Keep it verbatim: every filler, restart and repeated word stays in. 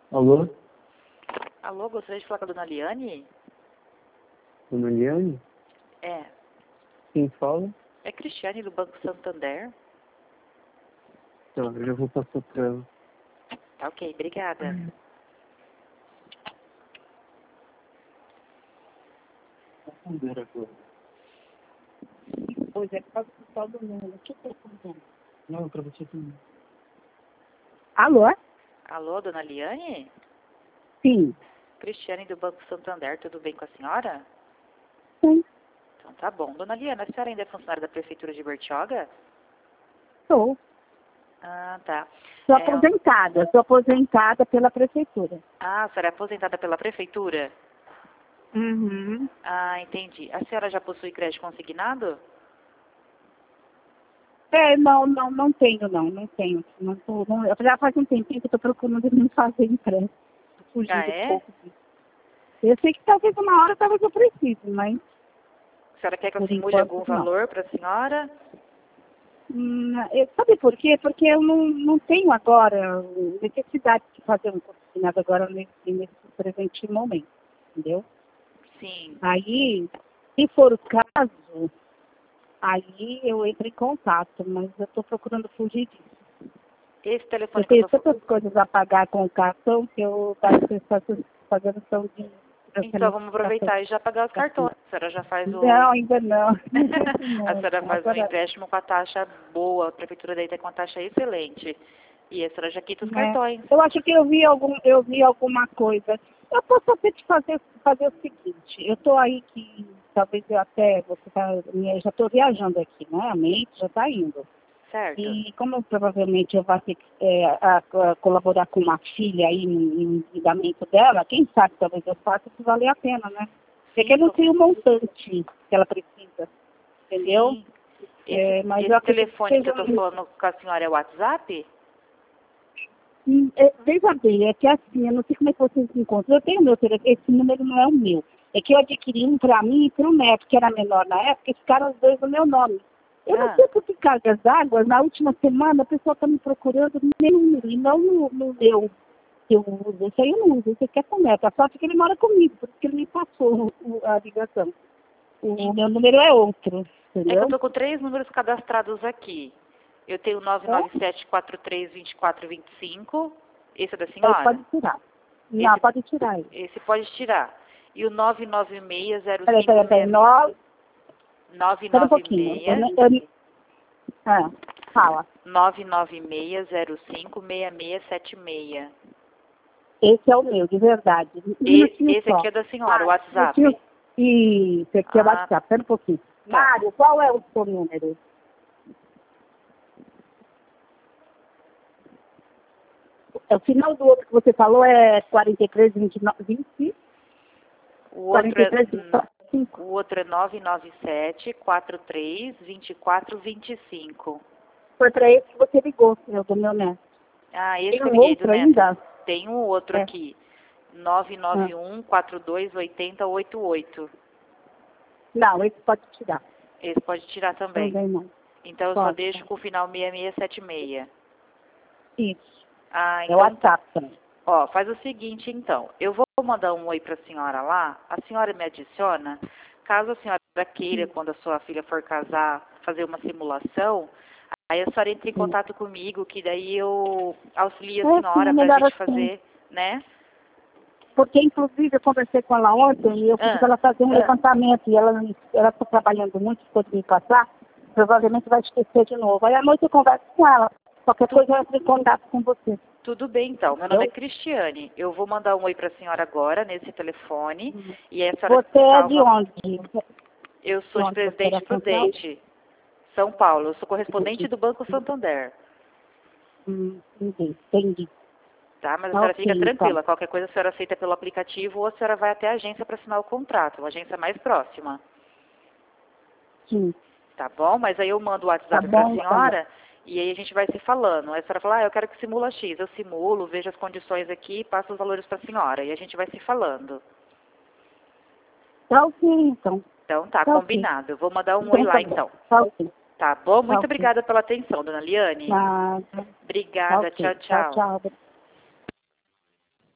Alô? Alô, gostaria de falar com a dona Liane? Dona Liane? É. Quem fala? É Cristiane do Banco Santander. Tá, eu já vou passar pra ela. Tá ok, obrigada. Responder agora. Pois é, por causa do tal do número. O que está acontecendo? Não, pra você também. Alô? Alô, dona Liane? Sim. Cristiane do Banco Santander, tudo bem com a senhora? Sim, Então tá bom. Dona Liane, a senhora ainda é funcionária da Prefeitura de Bertioga? sou. Ah, tá. Sou É, aposentada. Sou aposentada pela prefeitura. Ah, a senhora é aposentada pela Prefeitura? Uhum. Ah, entendi. A senhora já possui crédito consignado? É, não, não, não tenho, não. Não tenho. Não tô, não, eu já faz um tempinho que eu estou procurando me fazer empréstimo. Fugindo Ah, um é? pouco disso. Eu sei que talvez uma hora talvez eu precise, mas A senhora quer que eu por simule enquanto algum não. valor para a senhora? Hum, eu- sabe por quê? Porque eu não, não tenho agora necessidade de fazer um consignado agora nesse, nesse presente momento, entendeu? Sim. Aí, se for o caso, aí eu entro em contato, mas eu estou procurando fugir disso. Esse Eu telefone que eu tenho tô... tantas coisas a pagar com o cartão que eu estou fazendo ação de Então vamos transferência de cartão. aproveitar e já pagar os cartões. A senhora já faz o... Não, ainda não. A Não, senhora faz um agora, empréstimo com a taxa boa, a prefeitura daí está com a taxa excelente. E a senhora já quita os né? cartões. Eu acho que eu vi, algum, eu vi alguma coisa. Eu posso até te fazer, fazer o seguinte, eu estou aí que talvez eu até, você tá, eu já estou viajando aqui, né? A mente já está indo. Certo? E como provavelmente eu vou ter que é, a, a colaborar com uma filha aí no, no endividamento dela, quem sabe talvez eu faça se valer a pena, né? Porque eu não sei o montante que ela precisa, entendeu? Sim. Esse, É, mas eu esse acredito telefone que eu seja estou um- falando com a senhora é o WhatsApp? Hum, é, veja bem, é que assim, eu não sei como é que vocês se encontram. Eu tenho meu telefone, esse número não é o meu. É que eu adquiri um para mim e para o neto, que era menor na época, e ficaram os dois no meu nome. Eu não Ah, sei por que cargas d'água, na última semana a pessoa está me procurando no meu número e não no, no meu que eu uso. Esse aí eu não uso, esse aqui é com o neto. A sorte é que ele mora comigo, por isso que ele me passou o- a ligação. O meu número é outro, é que eu entendeu? estou com três números cadastrados aqui. Eu tenho nove É? nove sete quatro três dois quatro dois cinco. Esse é da Aí senhora? pode tirar. Não, Esse, pode tirar aí. esse pode tirar. E o nove nove seis zero Peraí, cinco peraí, peraí. Nove, nove espera um nove pouquinho. Eu, seis ne- eu, ah, fala. nove nove seis zero cinco seis seis sete seis. Esse é o meu, de verdade. Um E, minutinho esse só. aqui é da senhora, o Ah, um WhatsApp. minutinho. Isso, aqui é o Ah, WhatsApp. Espera um pouquinho. tá. Mário, qual é o seu número? É, o final do outro que você falou é quarenta e três, vinte e nove, vinte, O outro quarenta e é, três, vinte e cinco. o outro é nove nove sete quatro três dois quatro dois cinco. Foi para esse que você ligou, meu, do meu neto. Ah, esse Tem que eu um liguei do outro Neto. ainda? Tem um outro É. aqui. nove nove um quatro dois oito zero oito oito. Não, esse pode tirar. Esse pode tirar também. Também não. Então eu só Pode. deixo com o final seis seis sete seis. Isso. Ah, É o então, WhatsApp também. ó, faz o seguinte então. Eu vou mandar um oi para a senhora lá. A senhora me adiciona. Caso a senhora queira, quando a sua filha for casar, fazer uma simulação, aí a senhora entra em Sim. contato comigo, que daí eu auxilio a É, sim, senhora é para a melhor gente assim. fazer, né? Porque, inclusive, eu conversei com ela ontem e eu pedi Ah. para ela fazer um levantamento e ela ela está trabalhando muito, ficou de me passar, provavelmente vai esquecer de novo. Aí à noite eu converso com ela. Qualquer Tu- coisa eu entro em contato com você. Tudo bem, então. Meu nome é Entendeu? Cristiane. Eu vou mandar um oi para a senhora agora, nesse telefone. E aí a senhora Você é de salva. onde? Eu sou de onde você é Presidente da Central? Prudente, São Paulo. Eu sou correspondente do Banco Santander. Hum, entendi, entendi. Tá? Mas a Tá senhora ok, fica tranquila. então. Qualquer coisa a senhora aceita pelo aplicativo ou a senhora vai até a agência para assinar o contrato. A agência mais próxima. Sim, Tá bom? Mas aí eu mando o tá WhatsApp para a bom, então. senhora e aí a gente vai se falando. Aí a senhora fala, ah, eu quero que simula X. Eu simulo, vejo as condições aqui e passo os valores para a senhora. E a gente vai se falando. Tá ok, então. Então tá, Tá ok. combinado. Eu vou mandar um Então oi tá lá bom. então. Tá ok. Tá bom? Tá Muito ok. obrigada pela atenção, dona Liane. Nada. Tá Obrigada. ok. Tchau, Tchau, tchau. tchau.